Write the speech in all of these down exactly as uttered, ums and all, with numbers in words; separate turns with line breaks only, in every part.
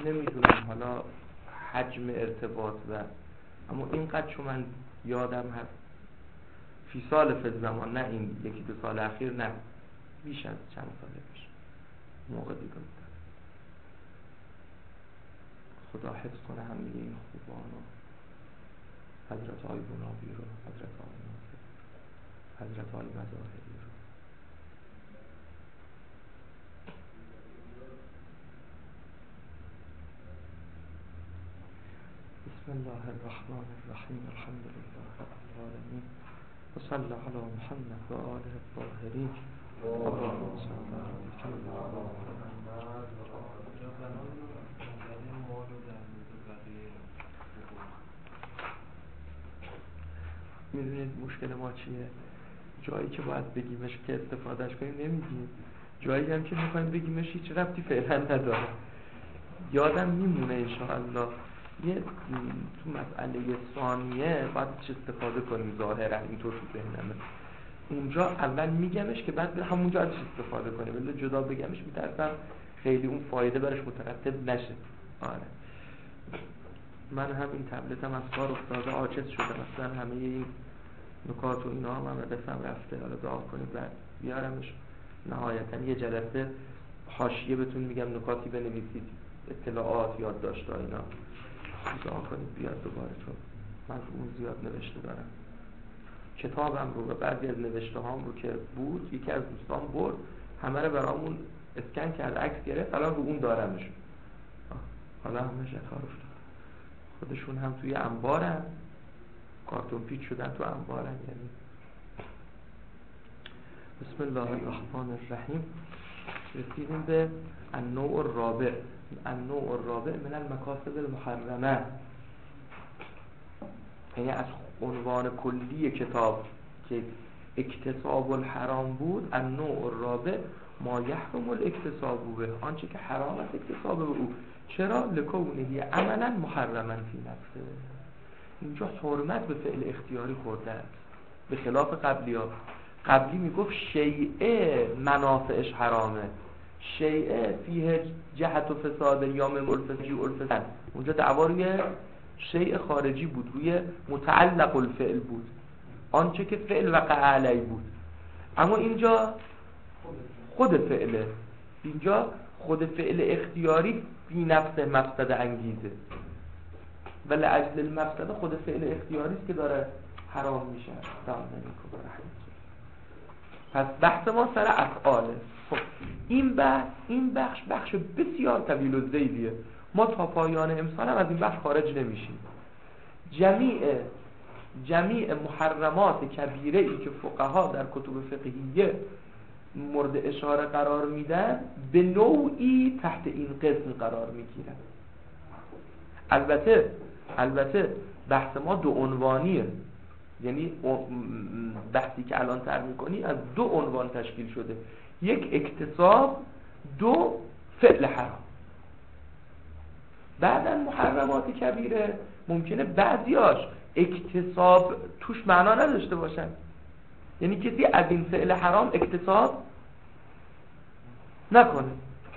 نمیدونم حالا حجم ارتباط و اما اینقدر چون من یادم هست فی سال فی زمان، نه این یکی دو سال اخیر، نه بیش از چند ساله پیش موقع دیگه بودم. خدا حفظ کنه همه این خوبان و حضرت آی بنابی رو، حضرت آی ناصر، حضرت آی مظاهری رو. بسم الله الرحمن الرحیم، الحمد لله رب العالمین و صلی علی محمد و آله الطاهرین. اللهم صل علی محمد. میدونید مشکل ما چیه؟ جایی که باید بگیمش که استفادهش کنیم نمیگیم، جایی هم که میخوایم بگیمش هیچ ربطی فعلا نداره. یادم میمونه انشاءالله یه تو مسئله ثانیه باید چه استفاده کنیم، ظاهرا اینطور تو ذهنمه. اونجا اول میگمش که بعد همونجا ازش استفاده کنیم، ولی جدا بگمش میترسم خیلی اون فایده برش مترتب نشه. آره من هم این تبلتم از کار افتاده، عاجز شده، مثلا همه این نکات و اینا هم همه دستم رفته. حالا دعا کنید بعد بیارمش. نهایتا یه جلسه حاشیه بهتون میگم، نکاتی بنویسید، اطلاعات، یادداشت‌ها، اینا دعا کنید بیاد دوباره، چون من اون زیاد نوشته دارم. کتابم رو و بعضی از نوشته هام رو که بود یکی از دوستان برد، همه رو برامون اسکن کرد، عکس گرفت، الان رو اون دارمش. حالا همه شکار افتاد، خودشون هم توی انبارن، کارتون پیچ شدن تو انبارن. یعنی بسم الله الرحمن الرحیم. رسیدیم به النوع الرابع. النوع الرابع من المکاسب المحرمه، یعنی از عنوان کلی کتاب که اکتساب الحرام بود، النوع الرابع ما یحرم الاکتساب به، آنچه که حرام است اکتساب به او. چرا؟ لکونه عملا محرما فی نفسه. اینجا حرمت به فعل اختیاری خورده است، به خلاف قبلی ها. قبلی میگفت شیء منافعش حرامه، شیء فیه جهت و فساد یا مملفجی الفساد. اونجا دعوا روی شیء خارجی بود، روی متعلق الفعل بود، آنچه که فعل وقع علی بود. اما اینجا خود فعله، اینجا خود فعل اختیاری بی نفس مفسد انگیزه، ولی اجل المفسد خود فعل اختیاری است که داره حرام میشه. پس بحث ما سر افعاله. خب این بحث این بخش بخش بسیار طویل و زیدیه، ما تا پایان امسال هم از این بحث خارج نمیشیم. جمیع جمیع محرمات کبیره ای که فقها در کتب فقهیه مورد اشاره قرار میدن به نوعی تحت این قسم قرار میگیرن. البته البته بحث ما دو عنوانیه، یعنی بحثی که الان طرح می‌کنی از دو عنوان تشکیل شده، یک اکتساب، دو فعل حرام. بعدن محرمات کبیره ممکنه بعضیاش اکتساب توش معنا نداشته باشن، یعنی کسی از این فعل حرام اکتساب نکنه.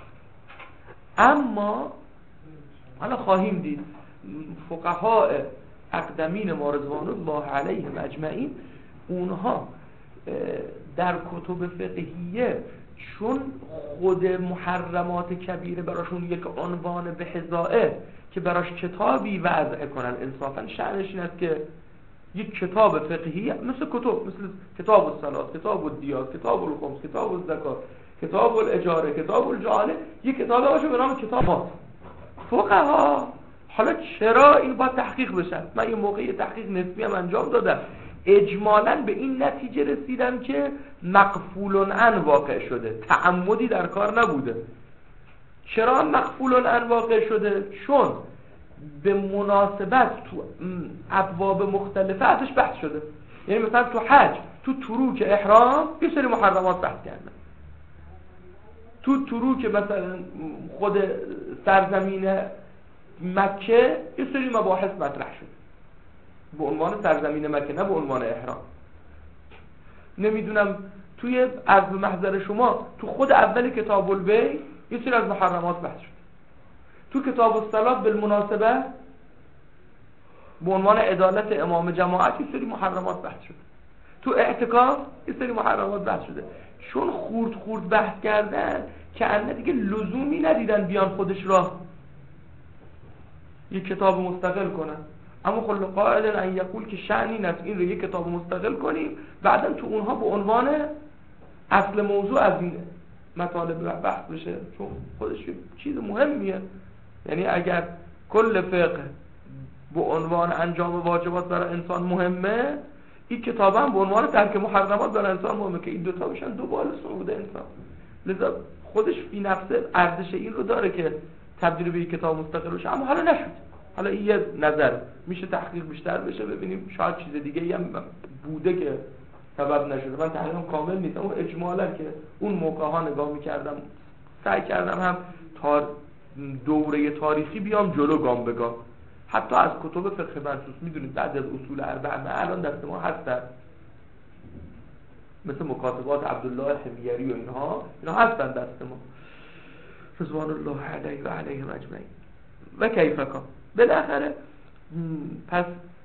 اما حالا خواهیم دید فقها اقدمین ما رضوان الله علیهم اجمعین، اونها در کتب فقهیه چون خود محرمات کبیره براشون یک عنوان به حذائه که براش کتابی وضع کنن، انصافا شأنش این است که یک کتاب فقهی مثل کتب مثل کتاب الصلاة، کتاب الدیات، کتاب الخمس، کتاب الزکات، کتاب الاجاره، کتاب الجعاله، یک کتاب باشه به نام کتابات. فقها حالا چرا این باید تحقیق بشن؟ من یه موقعی تحقیق نسبی هم انجام دادم، اجمالاً به این نتیجه رسیدم که مغفول عن واقع شده، تعمدی در کار نبوده. چرا مغفول عن واقع شده؟ چون به مناسبت تو ابواب مختلفه ازش بحث شده. یعنی مثلا تو حج، تو تروک احرام یه سری محرمات بحث کردن، تو تروک مثلا خود سرزمین مکه یه سری مباحث مطرح شد به عنوان سرزمین مکه، نه به عنوان احرام. نمیدونم توی عرض محضر شما تو خود اول کتاب البیع یه سری از محرمات بحث شد، تو کتاب الصلات بالمناسبه به عنوان عدالت امام جماعت یه سری محرمات بحث شده، تو اعتکاف یه سری محرمات بحث شده. چون خورد خورد بحث کردن که انه دیگه لزومی ندیدن بیان خودش را یک کتاب مستقل کنن، اما خل قائل ان یقول که شأنی نیست این رو یک کتاب مستقل کنیم، بعدم تو اونها به عنوان اصل موضوع از این مطالب بحث بشه، چون خودش چیز مهمیه. یعنی اگر کل فقه به عنوان انجام واجبات برای انسان مهمه، این کتاب هم به عنوان ترک محرمات برای انسان مهمه که این دوتا بشن دو بال صعود انسان. لذا خودش فی نفسه ارزش این رو داره که تبدیل به یک کتاب مستقل بشه، اما حالا نشد. حالا این یه نظر، میشه تحقیق بیشتر بشه ببینیم شاید چیز دیگه هم بوده که سبب نشده. من تحقیقم کامل نیست، اما اجمالا که اون موقع ها نگاه میکردم سعی کردم هم تا دوره تاریخی بیام جلو گام به گام. حتی از کتب فقه منصوص میدونید بعد از اصول اربعه الان دست ما هستن، مثل مکاتبات عبدالله حمیری و اینها اینا هستن دست ما رضوان الله علیه و علیهم اجمعین. و کیف کان بالاخره پس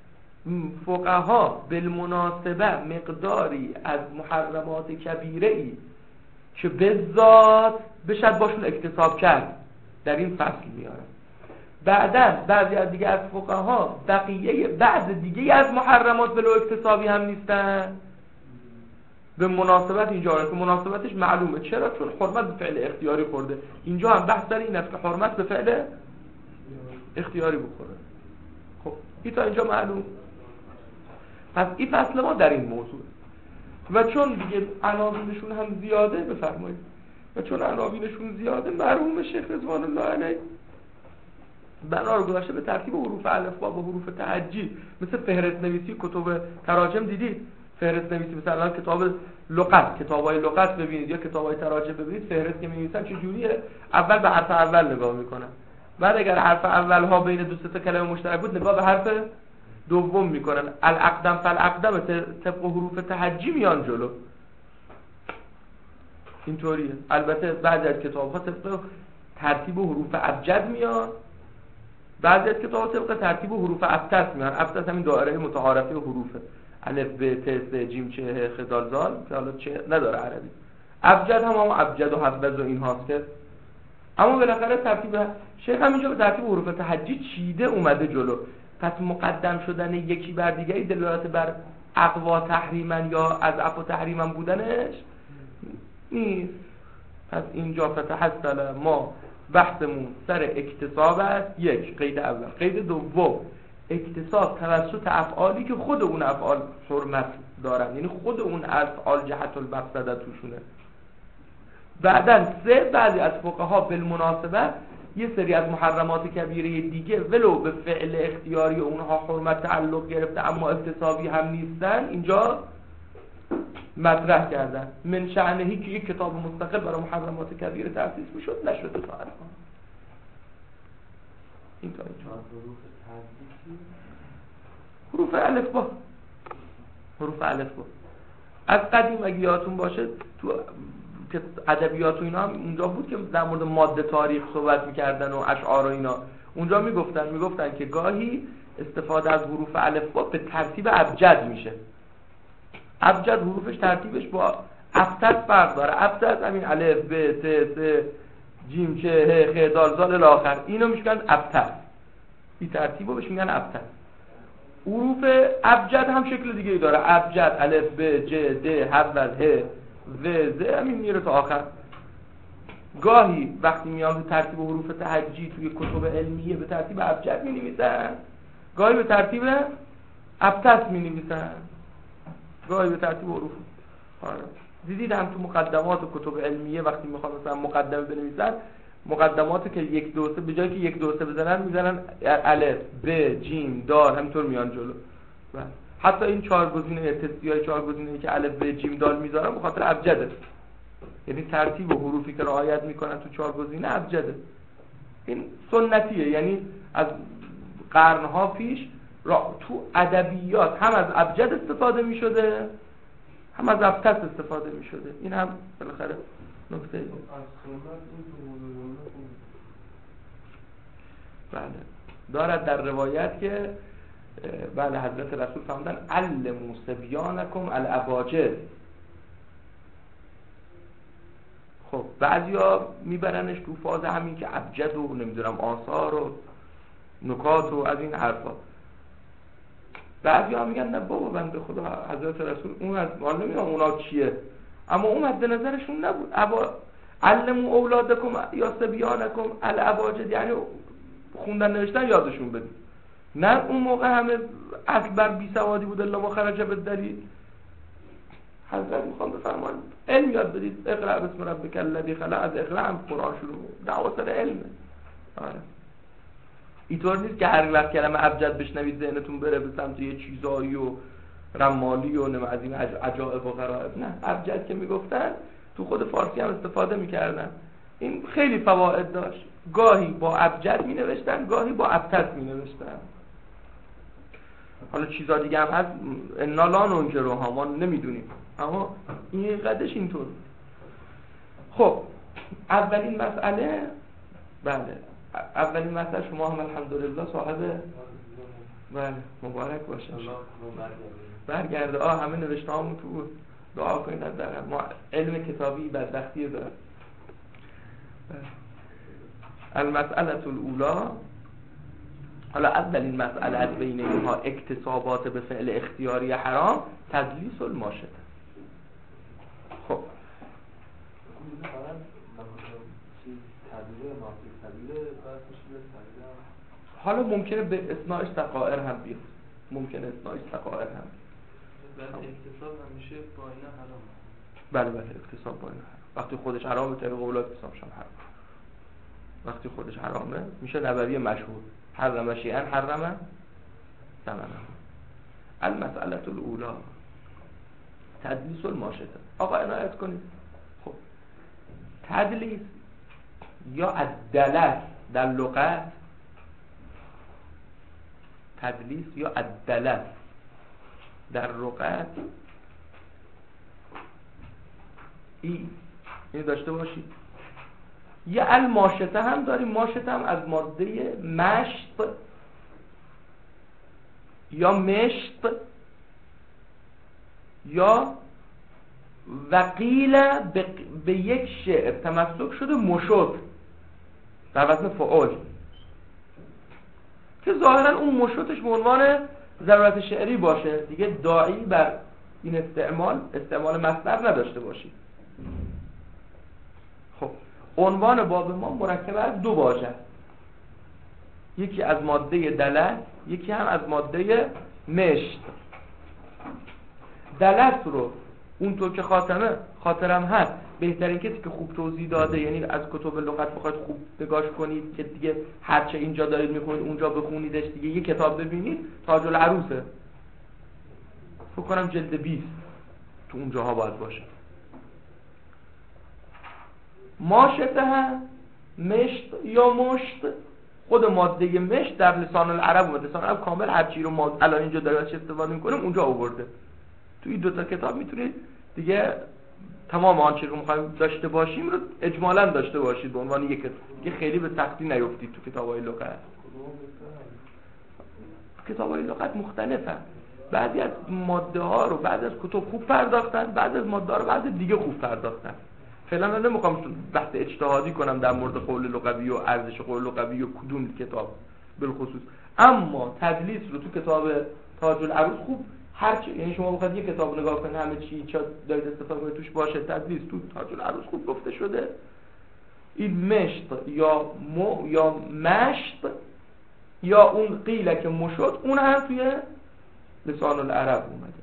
فقها بالمناسبه مقداری از محرمات کبیره ای که بذات بشد باشون اکتساب کرد در این فصل میارن. بعدن بعضی از دیگه از فقها بقیه بعض دیگه از محرمات بلو اکتسابی هم نیستن، به مناسبت اینجا که مناسبتش معلومه. چرا؟ چون حرمت به فعل اختیاری خورده. اینجا هم بحث در این است که حرمت به فعل اختیاری بخوره. خب این تا اینجا معلوم. پس این فصل ما در این موضوع و چون دیگه عناوینشون هم زیاده بفرمایید و چون عناوینشون زیاده مرحوم شیخ رضوان الله علیه بنا رو گذاشته به ترتیب حروف الفبا و حروف تهجی. مثل فهرست نویسی کتب تراجم دیدید، فهرست نویسی مثلا کتاب لغت، کتابای لغت ببینید یا کتابای تراجم ببینید، فهرست که می‌نویسن چه جوریه؟ اول به حرف اول نگاه میکنن، بعد اگر حرف اول ها بین دو سه کلمه مشترک بود نگاه به حرف دوم میکنن. الاقدم فالاقدم طبق حروف تهجی میان جلو. اینطوریه. البته بعضی از کتاب‌ها طبق ترتیب حروف ابجد میان، بعضی از کتاب‌ها طبق ترتیب حروف ابتس میان. ابتس همین دایره متعارفه حروفه، الف ب ت س ج چ ه خ دال زال که حالا چه نداره عربی. ابجد هم هم ابجد و حبذ و این هاست که اما بالاخره ترتیب شیخ هم اینجا به ترتیب حروف تهجی چیده اومده جلو. پس مقدم شدن یکی بر دیگری دلالت بر اقوا تحریما یا از اقوا تحریما بودنش نیست. پس اینجا فتحصل ما بحثمون سر اکتساب است. یک، قید اول. قید دوم، اکتساب توسط افعالی که خود اون افعال حرمت دارن، یعنی خود اون افعال جهت المقصد توشونه. بعدن سه، بعضی از فقها بالمناسبه یه سری از محرمات کبیره دیگه ولو به فعل اختیاری اونها حرمت تعلق گرفته اما اکتسابی هم نیستن اینجا مطرح کردن. من شأنهی که یک کتاب مستقل برای محرمات کبیره تأسیس میشد نشده تا الان. این تا اینجا حروف الف با حروف الف با از قدیم اگه یادتون باشه تو که ادبیات و اینا هم اونجا بود که در مورد ماده تاریخ صحبت میکردن و اشعار و اینا، اونجا میگفتن میگفتن که گاهی استفاده از حروف الفبا به ترتیب ابجد میشه. ابجد حروفش ترتیبش با ابتد فرق داره. ابتد همین الف ب ت س جیم چ ه خ دال زال الی آخر، اینو میگن ابتد. این ترتیبو بهش میگن ابتد. حروف ابجد هم شکل دیگه ای داره. ابجد الف ب ج د حول ه و ز همین میره تا آخر. گاهی وقتی میان به ترتیب حروف تهجی توی کتب علمیه به ترتیب ابجد می‌نویسن، گاهی به ترتیب ابتس می‌نویسن، گاهی به ترتیب حروف. آره دیدید هم تو مقدمات و کتب علمیه وقتی میخوان مثلا مقدمه بنویسن، مقدماتی که یک دو سه به جای که یک دو سه بزنن میزنن الف ب جیم دال همینطور میان جلو. حتی این چهار گزینه تستیای چهار گزینه‌ای که الف ب جیم دال میذارن به خاطر ابجده، یعنی ترتیب و حروفی که رعایت میکنن تو چهار گزینه ابجده. این سنتیه، یعنی از قرنها پیش را تو ادبیات هم از ابجد استفاده میشده هم از ابتس استفاده میشده. این هم بالاخره نکته بله دارد در روایت که بله حضرت رسول فرمودن علموا صبیانکم الاباجد. خب بعضیا میبرنش تو فاز همین که ابجد و نمیدونم آثار و نکات و از این حرفا. بعضیا میگن نه بابا بنده خدا حضرت رسول اون از ما نمیدونم اونا چیه، اما اون مد نظرشون نبود. ابا علموا اولادکم یا صبیانکم الاباجد یعنی خوندن نوشتن یادشون بدید، نه اون موقع همه اصل بر بی سوادی بود الا ما خرج بالدلیل. حضرت میخوام بفرمان علم یاد بدید، اقرأ بسم ربک الذی خلق، از اقرأ هم قرآن شروع دعوا سر علمه. آره اینطور نیست که هر وقت کلمه ابجد بشنوید ذهنتون بره به سمت یه چیزایی و رمالی و نم از این عجائب و غرائب. نه ابجد که میگفتن تو خود فارسی هم استفاده میکردن، این خیلی فواید داشت. گاهی با ابجد می نوشتن، گاهی با ابتد می نوشتن. حالا چیزا دیگه هم هست انا لا ننکر ها ما نمیدونیم، اما این قدش اینطور. خب اولین مسئله بله اولین مسئله شما هم الحمدلله صاحب بله مبارک باشه برگرده. آه همه نوشته هامون تو دعا کنید در ما علم کتابی بدبختی داره. المسئله الاولا، حالا اولین مسئله از بین اینها اکتسابات به فعل اختیاری حرام تدلیس الماشطه. خب حالا ممکنه به اثناء سقائر هم بیاد، ممکنه اثناء سقائر هم
بعد اکتساب همیشه با اینا حرام.
بله بله اکتساب با اینا حرام. وقتی خودش حرامه طریق اولاد اکتسابش هم حرام. وقتی خودش حرامه میشه نبوی مشهور حرم شیئا حرم ثمنه. المسئله الاولا تدلیس الماشطه. آقا عنایت کنید. خب تدلیس یا الدلس در لغت، تدلیس یا الدلس در لغت ای اینو داشته باشید. یه الماشطه هم داریم. ماشطه هم از ماده مشط یا مشط یا وقیل به یک شعر تمسک شده مشط در وزن فعال که ظاهرا اون مشطش به عنوان ضرورت شعری باشه دیگه، داعی بر این استعمال استعمال مصدر نداشته باشید. خب عنوان باب ما مرکب از دو واژه، یکی از ماده دلس، یکی هم از ماده مشط. دلس رو اونطور که خاتمه خاطرم هست بهترین کسی که خوب توضیح داده، یعنی از کتب لغت بخواید خوب نگاش کنید که دیگه هرچه اینجا دارید میخونید اونجا بخونیدش دیگه، یه کتاب ببینید تاج العروسه، فکر کنم جلد بیست تو اونجاها باید باشه. ماشطه هم مشط یا مشط، خود ماده مشط در لسان العرب و لسان العرب کامل هرچی رو ما الان اینجا داریم استفاده میکنیم اونجا آورده. تو این دو تا کتاب میتونید دیگه تمام آنچه رو میخوایم داشته باشیم رو اجمالاً داشته باشید به عنوان یک کتاب، خیلی به سختی نیفتید تو کتاب‌های لغت. کتاب‌های لغت مختلفن، بعضی از ماده ها رو بعضی از کتب خوب پرداختن، بعضی از ماده ها رو بعضی دیگه خوب پرداختن. فعلا من نمیخوام بحث اجتهادی کنم در مورد قول لغوی و ارزش قول لغوی و کدوم کتاب بالخصوص، اما تدلیس رو تو کتاب تاج العروس خوب هرچی، یعنی شما بخواید یه کتاب نگاه کنید همه چی چا دارید استفاده کنید توش باشه، تدلیس تو تاج العروس خوب گفته شده. این مشط یا مو یا مشط یا اون قیل که مشط اون هم توی لسان العرب اومده.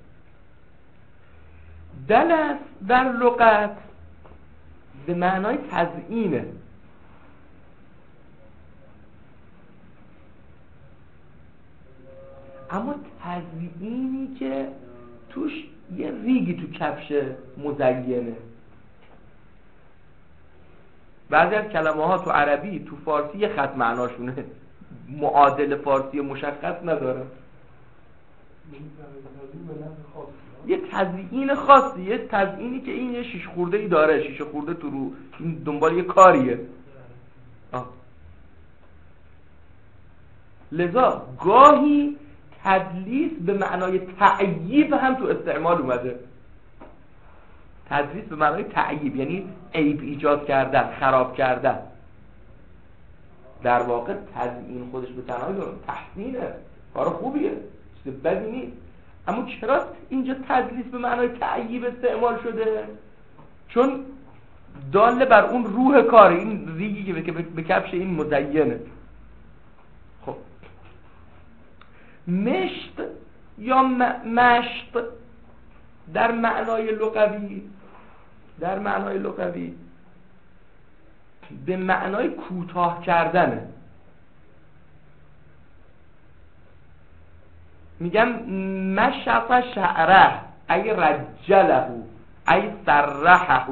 دلس در لغت به معنای تزیینه، اما تزیینی که توش یه ریگی تو کفش مزینه. بعضی از کلمه ها تو عربی تو فارسی یه خط معناشونه، معادل فارسی مشخص نداره، یه تزیین خاصی، یه تزیینی که این یه شیش خورده ای داره، شیش خورده تو رو این دنبال یه کاریه. آه. لذا گاهی تدلیس به معنای تعییب هم تو استعمال اومده. تدلیس به معنای تعییب یعنی عیب ایجاد کردن، خراب کردن. در واقع تزیین خودش به تنهایی تحسینه، کار خوبیه، چیز بدی نیست. اما چرا اینجا تدلیس به معنای تعییب استعمال شده؟ چون داله بر اون روح کار، این ریگی که به کفش این مزینه. خب مشت یا مشت در معنای لغوی در معنای لغوی به معنای کوتاه کردنه. میگم مشط شعره ای رجله ای سرحه.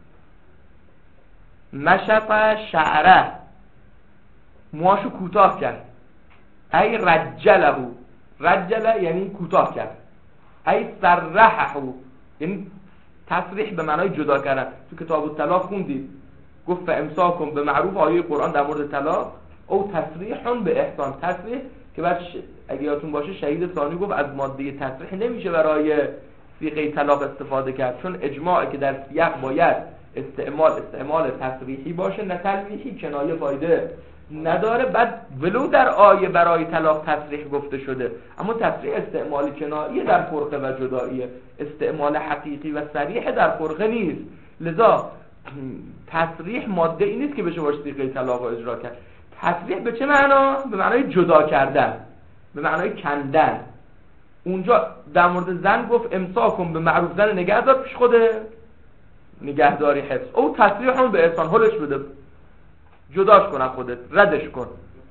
مشط شعره موهاشو کوتاه کرد، ای رجله رجله یعنی کوتاه کرد، ای سرحه یعنی تصریح به معنای جدا کردن. تو کتاب الطلاق خوندید گفت فامساکم به معروف، آیه قرآن در مورد طلاق، او تصریح به احسان. تصریح که بعد ش... اگه یادتون باشه شهید ثانی گفت از ماده تصریح نمیشه برای صیغه طلاق استفاده کرد، چون اجماعه که در سیاق باید استعمال استعمال تصریحی باشه نه تلویحی، کنایه فایده نداره. بعد ولو در آیه برای طلاق تصریح گفته شده، اما تصریح استعمال کنایه در فرقه و جداییه، استعمال حقیقی و صریح در فرقه نیست. لذا تصریح ماده ای نیست که بشه باشه صیغه طلاق رو اجرا کرد. تصریح به چه معنا؟ به معنای جدا کردن، به معنای کندن. اونجا در مورد زن گفت امساکم به معروف، زن نگهدار پیش خوده، نگهداری حفظ، او تصریح هم به احسان، هلش بده، جداش کن خودت، ردش کن.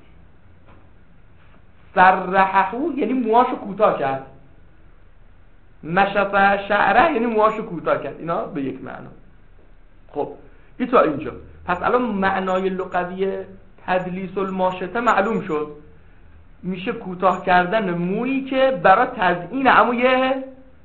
سرحهو یعنی موهاشو کوتاه کرد، مشط شعره یعنی موهاشو کوتاه کرد. اینا به یک معنا. خب این تا اینجا. پس الان معنای لغوی تدلیس الماشطه معلوم شد، میشه کوتاه کردن مویی که برای تزیین اما یه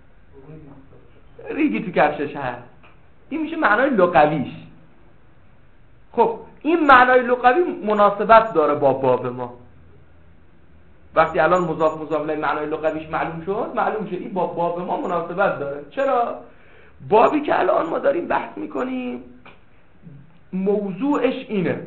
ریگی تو کفشش هست. این میشه معنای لغویش. خب این معنای لغوی مناسبت داره با باب ما. وقتی الان مضاف مضاف الیه معنای لغویش معلوم شد، معلوم شد این با باب ما مناسبت داره. چرا؟ بابی که الان ما داریم بحث میکنیم موضوعش اینه،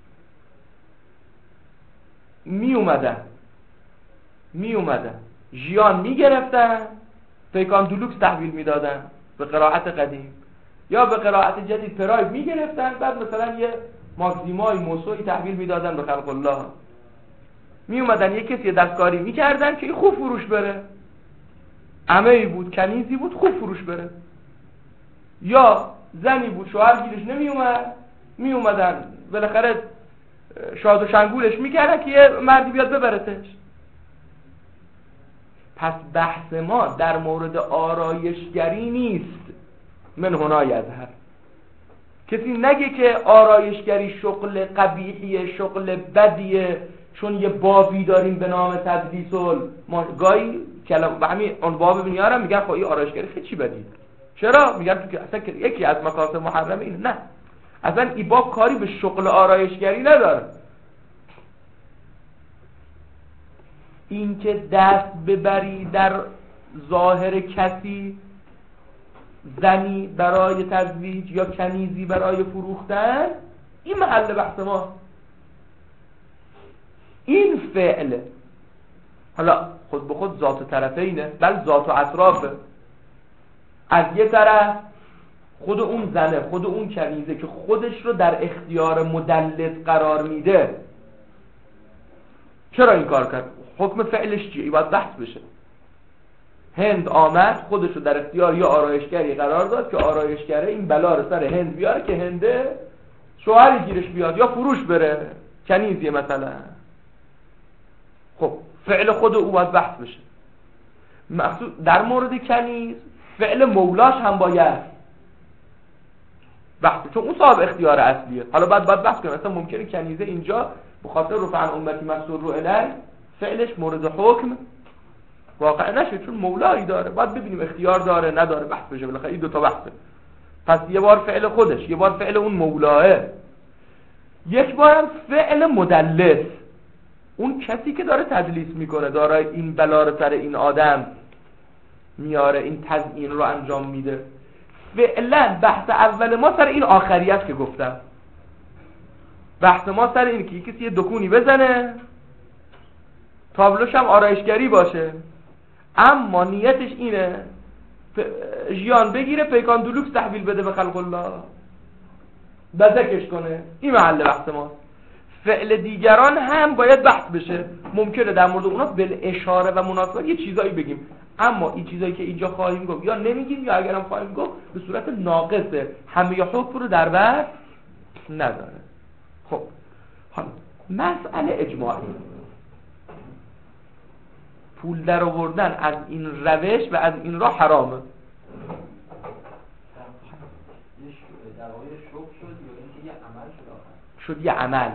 می اومدن می اومدن ژیان می گرفتن، پیکان دولوکس تحویل می دادن به قرائت قدیم، یا به قرائت جدید پراید می گرفتن، بعد مثلا یه ماکسیمای موسوعی تحویل می دادن به خلق الله. می اومدن یه کسی دستکاری می کردن که این خوب فروش بره، عمه‌ای بود، کنیزی بود، خوب فروش بره. یا زنی بود شوهر گیرش نمی اومد، می اومدن بالاخره شاد و شنگولش میکردن که یه مردی بیاد ببرتش. پس بحث ما در مورد آرایشگری نیست. من هنا یظهر، کسی نگه که آرایشگری شغل قبیحیه، شغل بدیه، چون یه بابی داریم به نام تدلیس ما گاهی کلام و همین اون باب میارن میگن خب این آرایشگری خیلی چی بدی. چرا؟ میگن تو که اصلا یکی از مقاصد محرم اینه. نه، اصلا این باب کاری به شغل آرایشگری نداره. این که دست ببری در ظاهر کسی، زنی برای تزویج یا کنیزی برای فروختن، این محل بحث ما. این فعل حالا خود به خود ذات طرفینه، بل ذات و اطرافه. از یه طرف خود اون زنه، خود اون کنیزه که خودش رو در اختیار مدلس قرار میده. چرا این کار کرد؟ حکم فعلش چیه؟ باید بحث بشه. هند آمد خودش رو در اختیار یا آرایشگری قرار داد که آرایشگره این بلا رو سر هند بیاره که هنده شوهری گیرش بیاد یا فروش بره، کنیزیه مثلا. خب فعل خود او باید بحث بشه. مقصود در مورد کنیز فعل مولاش هم باید بحث، چون اون صاحب اختیار اصلیه. حالا بعد بعد بحث کنیم مثلا ممکنه کنیزه اینجا به خاطر رفع عن امتی مسرور رو الی فعلش مورد حکم واقع نشه، چون مولایی داره. باید ببینیم اختیار داره نداره، بحث بشه. بالاخره این دو تا بحثه. پس یه بار فعل خودش، یه بار فعل اون مولاه، یک بار هم فعل مدلس. اون کسی که داره تدلیس میکنه، داره این بلا رو سر این آدم میاره، این تزیین رو انجام میده. فعلا بحث اول ما سر این آخریت که گفتم، بحث ما سر این که کسی یه دکونی بزنه، تابلوش هم آرایشگری باشه، اما نیتش اینه ژیان بگیره، پیکان دولوکس تحویل بده به خلق الله، بزکش کنه. این محل بحث ماست. فعل دیگران هم باید بحث بشه. ممکنه در مورد اونا بل اشاره و مناسبت یه چیزایی بگیم، اما این چیزایی که اینجا خواهیم گفت یا نمیگیم، یا اگرم خواهیم گفت به صورت ناقصه، همه یا حکم رو در بر نداره. خب حالا مسئله اجماعی، پول در آوردن از این روش و از این راه حرامه.
در واقع شغل شد یا اینکه یه عمل شد آخر؟
شد یه عمل.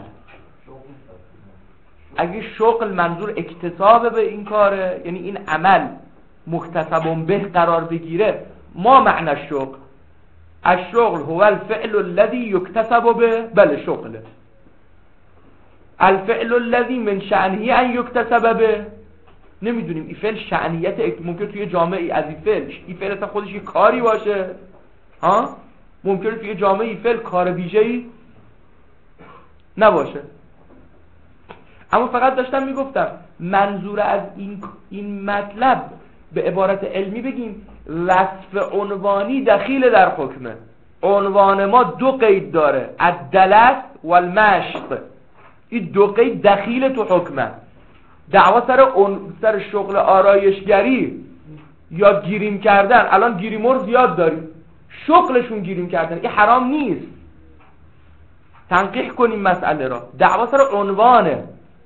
اگه شغل منظور اکتساب به این کاره، یعنی این عمل مکتسب به قرار بگیره، ما معنی شغل الشغل هو الفعل الذي يكتسب به، بله شغله. الفعل الذي من شأنه ان يكتسب به، نمیدونیم این فعل شأنیت، ممکن توی جامعه از این فعل این فعل اصلا خودش یه کاری باشه، ها ممکنه توی جامعه این فعل کار ویژه‌ای نباشه. اما فقط داشتم میگفتم منظور از این این مطلب به عبارت علمی بگیم وصف عنوانی دخیل در حکمه. عنوان ما دو قید داره، الدلس و المشط. این دو قید دخیل تو حکمه. دعوا سر سر شغل آرایشگری یا گیریم کردن، الان گیریمور زیاد داریم، شغلشون گیریم کردن، این حرام نیست. تنقیح کنیم مسئله را. دعوا سر عنوانه.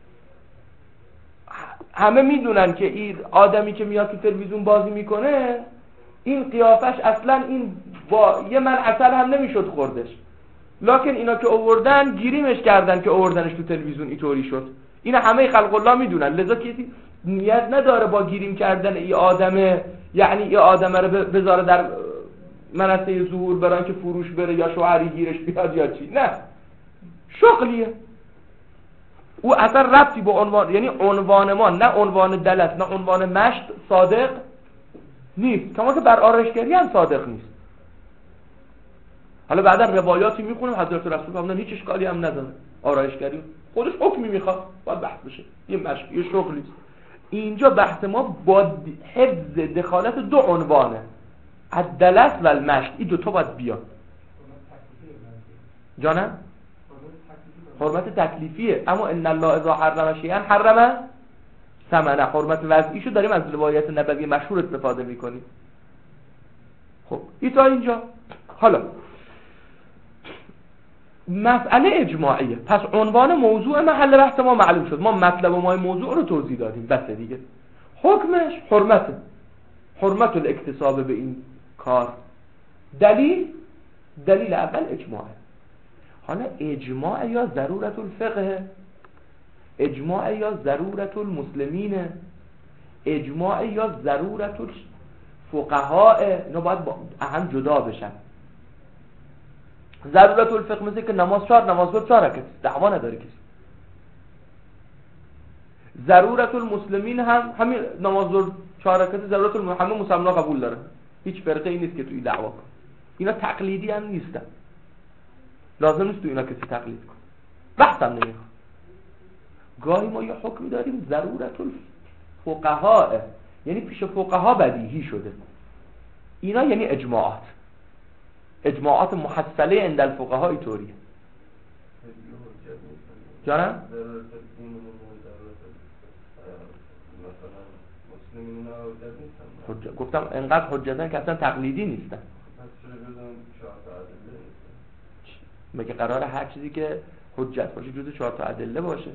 همه میدونن که این آدمی که میاد تو تلویزیون بازی میکنه، این قیافش اصلا این با یه من عسل هم نمیشد خوردش، لکن اینا که آوردن گیریمش کردن که آوردنش تو تلویزیون اینطوری شد. این همه خلق الله میدونن، لذا کسی نیت نداره با گیریم کردن این آدمه، یعنی این آدمه رو بذاره در منصه ظهور بران که فروش بره یا شوهری گیرش بیاد یا چی. نه، شغلیه. او اصلا ربطی با عنوان، یعنی عنوان ما نه عنوان دلس نه عنوان مشت صادق نیست، کما که بر آرایشگری هم صادق نیست. حالا بعدا روایاتی میخونیم حضرت رسول فرمودن هیچ اشکالی هم نداره، آرایشگری خودش حکمی میخواد، باید بحث بشه، یه مشت یه شغلی. اینجا بحث ما با حفظ دخالت دو عنوانه، الدلس و المشت. این دوتا باید بیاد. جانم؟ حرمت تکلیفیه، اما ان الله اذا حرم شیئا حرم ثمنه. حرمت وضعیشو داریم از روایت نبوی مشهور استفاده میکنیم. خب این تا اینجا. حالا مسئله اجماعیه، پس عنوان موضوع محل بحث ما معلوم شد، ما مطلب و ما موضوع رو توضیح دادیم، بس دیگه. حکمش حرمته، حرمت الاکتساب به این کار. دلیل دلیل اول اجماعه. حالا اجماع یا ضرورت الفقه، اجماع یا ضرورت المسلمین، اجماع یا ضرورت الفقهاء، اینا باید با اهم جدا بشن. ضرورت الفقه مثل که نماز چهار نماز دو چهار رکعت، دعوا نداره کسی. ضرورت المسلمین هم همین نماز دو چهار رکعت، ضرورت همه مسلمان قبول داره، هیچ فرقه ای نیست که توی دعوا کنه. اینا تقلیدی هم نیستن، لازم نیست تو اینا کسی تقلید کن، بحث هم نمیخواد. گاهی ما یه حکمی داریم ضرورت الفقهاء، یعنی پیش فقها بدیهی شده. اینا یعنی اجماعات، اجماعات محصله عند الفقهاء طوریه. جانم؟ حجت. گفتم انقدر حجتن که اصلا تقلیدی نیستن. مگه قراره هر چیزی که حجت باشه جز چهار تا ادله باشه؟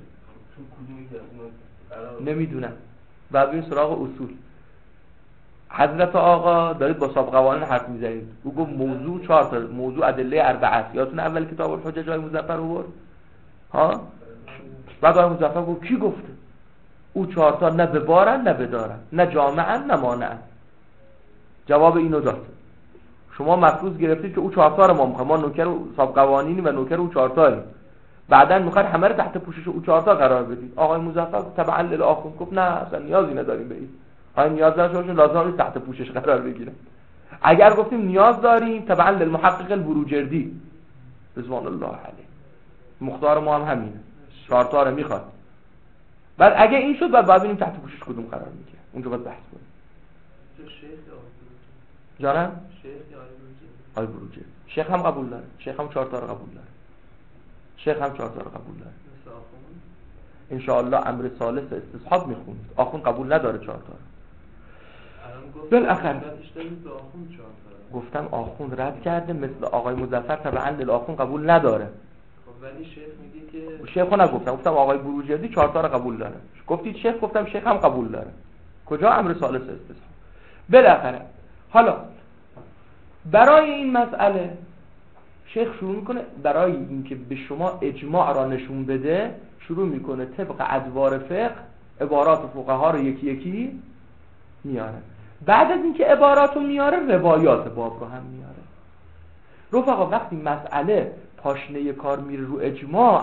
نمیدونم. بعد بریم سراغ اصول. حضرت آقا دارید با صاحب قوانین حرف میزنید، او گفت موضوع چهار تا موضوع ادله اربعه. یادتون اول کتاب الحجج های مظفر آورد ها؟ بعد آقای مظفر گفت کی گفته؟ او چهار تا نه ببارن نه بدارن، نه جامعن نه مانعن. جواب اینو داد. شما مفروض گرفتید که او چهار تا رو ما میخوایم، ما نوکر و صاحب قوانینی و نوکر او چهار تا. بعدن میخواد همه رو تحت پوشش او چهار تا قرار بدید. آقای مظفر تبع للآخوند گفت نه اصلا نیازی نداریم به این، های نیاز نداشون لازم نیست تحت پوشش قرار بگیره. اگر گفتیم نیاز داریم تبع للمحقق البروجردی رضوان الله علیه، مختار ما هم همینه، چهار تا رو میخواد. بعد اگه این شد بعد بعد ببینیم تحت پوشش کدوم قرار میگیره، اونجا باید بحث کنیم. جانم
شیخ
آی بروجردی شیخ هم قبول داره، شیخ هم چهار تا رو قبول داره، شیخ هم چهار تا رو قبول داره. ان شاء الله امر ثالث استصحاب میخونید، آخوند قبول نداره چهار تا رو. بالاخره گفتم آخوند رد کرده، مثل آقای مظفر طبعا للآخوند قبول نداره.
خب ولی شیخ میگه که
شیخو نگفتم، گفتم آقای بروجردی چهار تا رو قبول داره. گفتید شیخ، گفتم شیخ هم قبول داره. کجا امر ثالث استصحاب؟ بالاخره حالا برای این مسئله شیخ شروع میکنه برای اینکه به شما اجماع را نشون بده، شروع میکنه طبق ادوار فقه عبارات فقها رو یکی یکی میاره. بعد از اینکه عبارات رو میاره روایات باب رو هم میاره. رفقا وقتی مسئله پاشنه کار میره رو اجماع،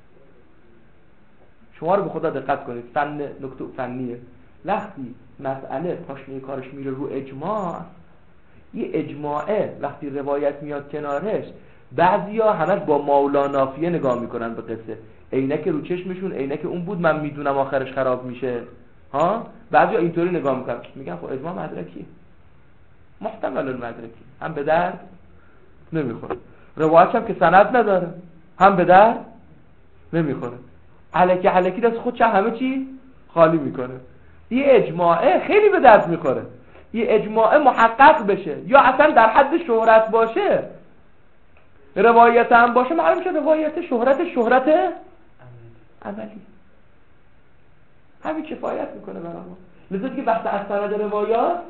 شما رو به خدا دقت کنید، فن نکته فنیه، وقتی مسئله پاشنه کارش میره رو اجماع، یه اجماعه وقتی روایت میاد کنارش، بعضیا همش با مولانافیه نگاه میکنن به قصه، عینک رو چشمشون عینک اون بود من میدونم آخرش خراب میشه ها. بعضیا اینطوری نگاه میکنن میگن خب اجماع مدرکی محتمل المدرکی، هم به درد نمیخوره، روایت هم که سند نداره هم به درد نمیخوره، الکی الکی دست خودش همه چی خالی میکنه. یه اجماعه خیلی به درد میخوره، یه اجماعه محقق بشه یا اصلا در حد شهرت باشه، روایت هم باشه، معلوم شد روایت شهرت شهرت عملی همین کفایت میکنه برای ما. لذا که بحث از سند روایات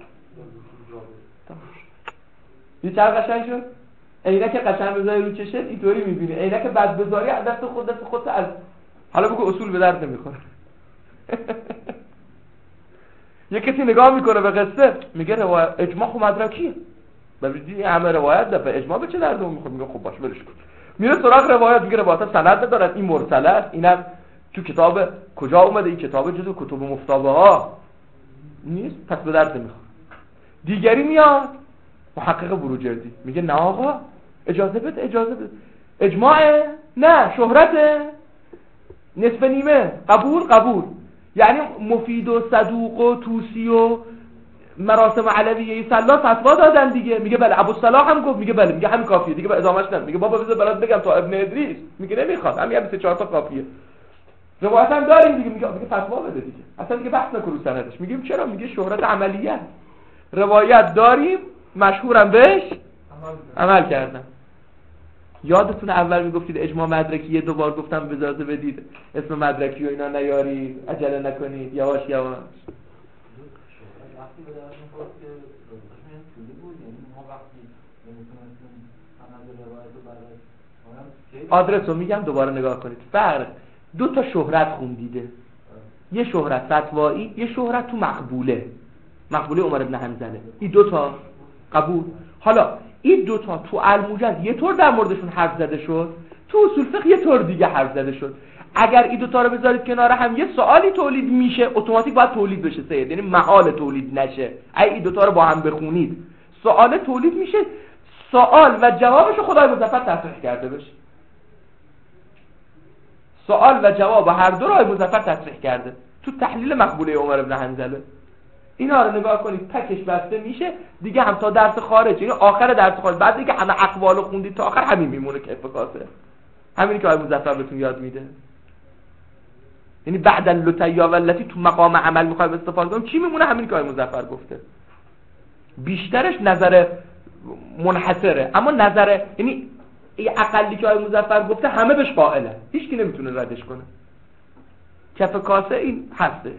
یه چند قشنگ شد، عینک قشنگ بذاری رو چشت اینطوری میبینی، عینک بد بذاری دست خود دست خود از حالا بگو اصول به درد نمیخوره. یه کسی نگاه میکنه به قصه میگه روایت اجماع خب مدرکیه، ببینید همه روایت دفعه اجماع به چه درد میخوره؟ میگه خب باش ولش کن. میره سراغ روایت، میگه روایت سند ندارد، این مرسله است، اینم تو کتاب کجا اومده، این کتاب جزو کتب مفتابه ها نیست، پس به درد نمیخوره. دیگری میاد محقق بروجردی میگه نه آقا اجازه بده اجازه بده، اجماعه نه شهرته نصف نیمه قبول قبول، یعنی مفید و صدوق و توسی و مراسم علویه سلا فتوا دادن دیگه. میگه بله ابوالصلاح هم گفت، میگه بله، میگه همین کافیه دیگه، به ادامهش نمیگه. میگه بابا بذار برات بگم تا ابن ادریس، میگه نمیخواد، همین هم سه چهار تا کافیه. روایت هم داریم دیگه، میگه میگه فتوا بده دیگه، اصلا دیگه بحث نکنیم سندش. میگیم چرا؟ میگه شهرت عملیه، روایت داریم مشهورم بهش عمل کردم. یادتون اول میگفتید اجماع مدرکی، یه دوبار گفتم اجازه بدید اسم مدرکی و اینا نیارید، عجله نکنید، یواش یواش.
وقتی به درد می‌خورد که روزشون طولی بود، یعنی ما وقتی نمی‌تونستیم سند روایت رو برای
آدرس رو میگم دوباره نگاه کنید. فرق دو تا شهرت خوندیده، یه شهرت فتوایی، یه شهرت تو مقبوله، مقبوله عمر بن حنظله، این دو تا قبول. حالا این دو تا تو الموجز یه طور در موردشون حرف زده شد، تو اصول فقه یه طور دیگه حرف زده شد. اگر این دو تا رو بذارید کنار هم یه سوالی تولید میشه، اتوماتیک باید تولید بشه سید، یعنی محال تولید نشه. اگه این دو تا رو با هم بخونید سوال تولید میشه، سوال و جوابشو خدای مظفر تصریح کرده بشه، سوال و جواب و هر دو رو مظفر تصریح کرده تو تحلیل مقبوله عمر بن حنظله. اینا رو نگاه کنید تکش بسته میشه دیگه، هم تا درس خارج، یعنی آخر درس خارج بعد دیگه همه اقوالو خوندید تا آخر همین میمونه که افکاسه، همینی که آقای مظفر بهتون یاد میده. یعنی بعد اللتیا والتی تو مقام عمل میخوایم استفاده کنیم، چی میمونه؟ همینی که آقای مظفر گفته. بیشترش نظر منحصره، اما نظر یعنی این اقلی که آقای مظفر گفته همه بهش قائله، هیچ کی نمیتونه ردش کنه. کف کاسه این هسته.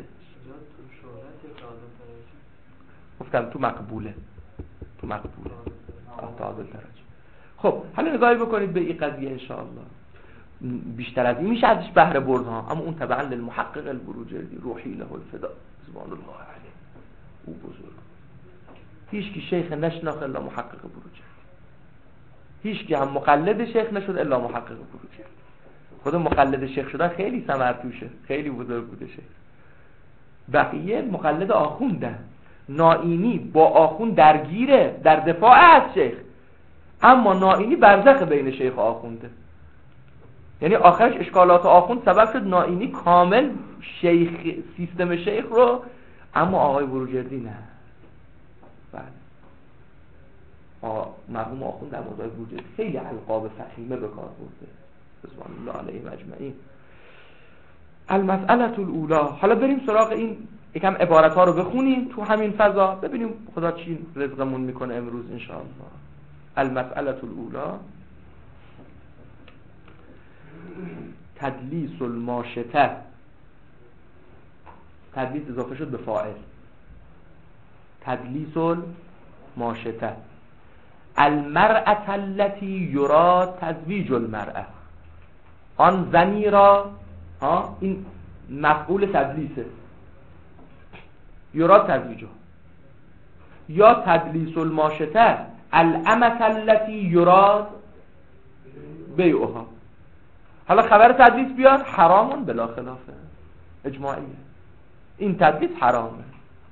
گفتم تو مقبوله، تو مقبوله تعادل درجه. خب حالا نگاهی بکنید به این قضیه انشاءالله. بیشتر از این میشه ازش بهره برد ها، اما اون تبعا للمحقق البروجردی روحی له الفدا رضوان الله علیه، او بزرگ. هیچ کی شیخ نشناخت الا محقق بروجردی، هیچ کی هم مقلد شیخ نشد الا محقق بروجردی. خود مقلد شیخ شدن خیلی ثمر توشه، خیلی بزرگ بوده شیخ. بقیه مقلد آخوندن. نائینی با آخوند درگیره، در دفاع از شیخ، اما نائینی برزخ بین شیخ و آخونده. یعنی آخرش اشکالات آخوند سبب شد نائینی کامل شیخ سیستم شیخ رو، اما آقای بروجردی نه. بله مرحوم آخوند در موضوع بروجردی خیلی القاب فخیمه به کار برده رضوان الله علیهم اجمعین. المسئله الاولی. حالا بریم سراغ این یکم عبارت ها رو بخونیم تو همین فضا، ببینیم خدا چی رزقمون میکنه امروز ان شاء الله. المسئله الاولی تدلیس الماشطه. تدلیس اضافه شد به فاعل. تدلیس الماشطه المرأة التي یراد تزویج المرأة. آن زنی را، ها این مفعول تدلیسه، یراد تزویجها. یا تدلیس الماشطه الامة التي یراد بیعها. حالا خبر تدلیس بیار، حرامون بلا خلافه، اجماعیه، این تدلیس حرامه.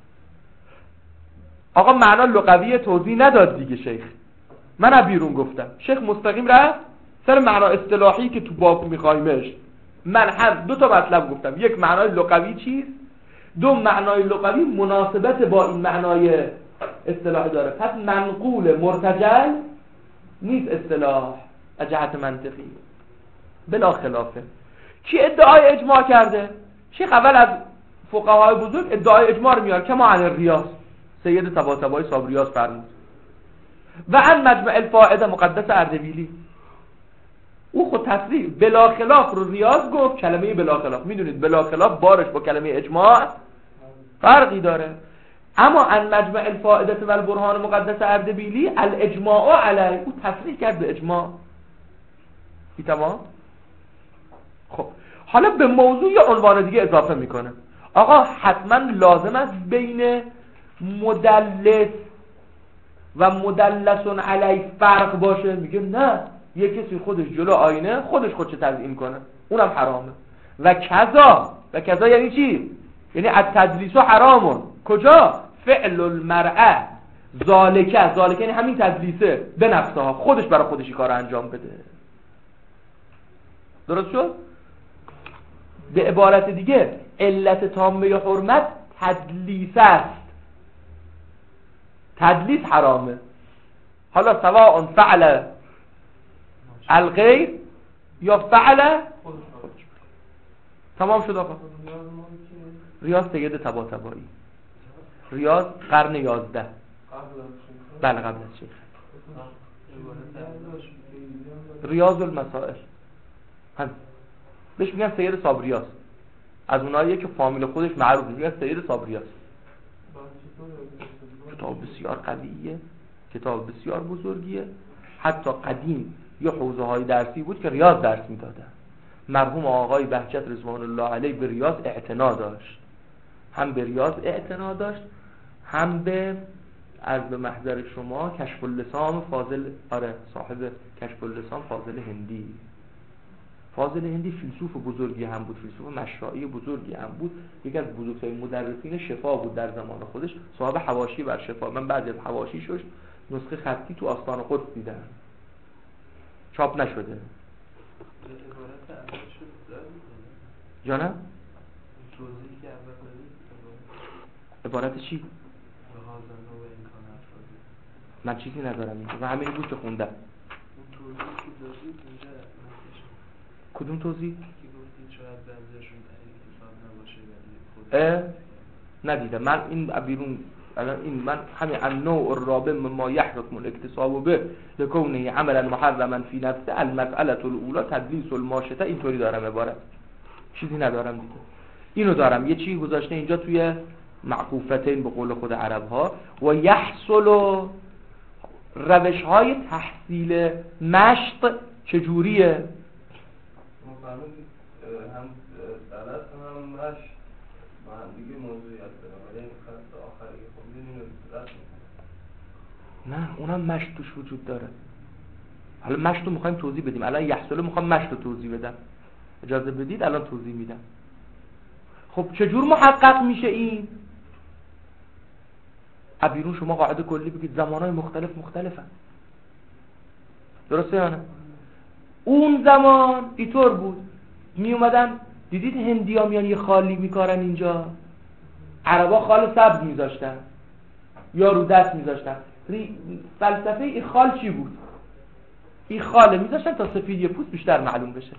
آقا معنا لغوی توضیح نداد دیگه شیخ، من از بیرون گفتم، شیخ مستقیم رفت سر معنا اصطلاحی که تو باب میخوایمش. من هم دو تا مطلب گفتم، یک معنای لغوی چیست، دو معنای لغوی مناسبت با این معنای اصطلاحی داره. پس منقول مرتجل نیست اصطلاح از جهت منطقی، بلا خلافه. کی ادعای اجماع کرده؟ شیخ اول از فقهای بزرگ ادعای اجماع رو میاره که ما عن الریاض، سید طباطبایی صاحب ریاض فرمود، و عن مجمع الفائده مقدس اردبیلی. او خود تصریح بلا خلاف رو ریاض گفت، کلمه بلا خلاف میدونید بلا خلاف بارش با کلمه اجماع فرقی داره. اما عن مجمع الفائده و البرهان مقدس اردبیلی الاجماع علیه، او تصریح کرد به اجماع. این تمام. خب حالا به موضوع یه عنوان دیگه اضافه میکنه. آقا حتما لازم است بین مدلس و مدلسون علیه فرق باشه. میگه نه، یه کسی خودش جلو آینه خودش خودش تزیین کنه اونم حرامه. و کذا و کذا یعنی چی؟ یعنی التدلیس حرامون. کجا؟ فعل المرأة ذالکه، ذالکه یعنی همین تدلیسه، به نفسها، خودش برای خودشی کار انجام بده. درست شد؟ به عبارت دیگه علت تامه حرمت تدلیس است، تدلیس حرامه. حالا سواء فعل الغیر یا فعل خودش. تمام شد آقا. ریاض سید طباطبایی، ریاض قرن یازده، بله قبل از شیخ. ریاض المسائل هم بهش میگن سید صابریاس، از اوناییه که فامیل خودش معروفه، میگن سید صابریاس. کتاب بسیار قویه، کتاب بسیار بزرگیه. حتی قدیم یه حوزه های درسی بود که ریاض درس میدادن. مرحوم آقای بهجت رضوان الله علیه به ریاض اعتنا داشت، هم به ریاض اعتنا داشت، هم به از به محضر شما کشف اللسان فاضل، آره صاحب کشف اللسان فاضل هندی. فاضل هندی فیلسوف بزرگی هم بود، فیلسوف مشرعی بزرگی هم بود، یکی از بزرگترین مدرسین شفا بود در زمان خودش، صاحب حواشی بر شفا. من بعضی از حواشیشش نسخه خطی تو آستان قدس دیدم، چاپ نشده. جانم؟ عبارت چی؟ من چیزی ندارم اینجا و همین بود که خوندم. کدوم توضیح؟ اه؟ ندیدم من این بیرون. الان این من همین النوع الرابع ما یحرم الاکتساب به لکونه عملا محرما فی نفسه المسئله الاولی تدلیس الماشطه، اینطوری دارم عبارت، چیزی ندارم دیگه. اینو دارم. یه چی گذاشته اینجا توی معقوفتین به قول خود عرب ها، و یحصل روش های تحصیل مشط چجوریه؟
هم درست هم مشط با هم دیگه موضوعیت دارم، ولی این خط آخری خب میدونیم درست
نه اونم مشط توش وجود داره. حالا مشط رو میخوایم توضیح بدیم، الان یحصل میخوام مشط رو توضیح بدم. اجازه بدید الان توضیح میدم. خب چجور محقق میشه این؟ ابیرون شما قاعده کلی بگید زمانهای مختلف مختلفن، درسته یا نه؟ اون زمان اینطور بود، می اومدن دیدید هندی ها میان یه خالی میکارن اینجا، عربا خال سبز میذاشتن یا رو دست میذاشتن. فلسفه این خال چی بود؟ این خاله میذاشتن تا سفیدی پوست بیشتر معلوم بشه.